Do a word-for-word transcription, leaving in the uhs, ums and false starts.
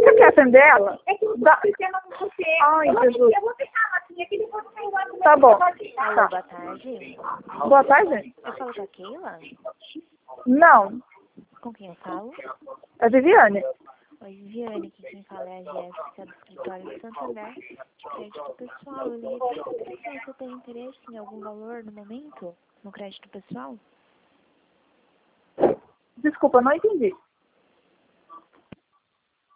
Você quer atender ela? É que o Dá... sistema não funciona. Ai, Eu vou Jesus. eu vou ficar a maquinha aqui, depois eu pego lá. Tá bom. Alô, Tá. boa tarde. Boa tarde? Eu falo com a Keila? Não. Com quem eu falo? É Viviane. Oi, Viviane, aqui quem fala é a Jéssica do escritório de Santander, de crédito pessoal. Eu liguei para saber se você tem interesse em algum valor no momento, no crédito pessoal? Desculpa, não entendi.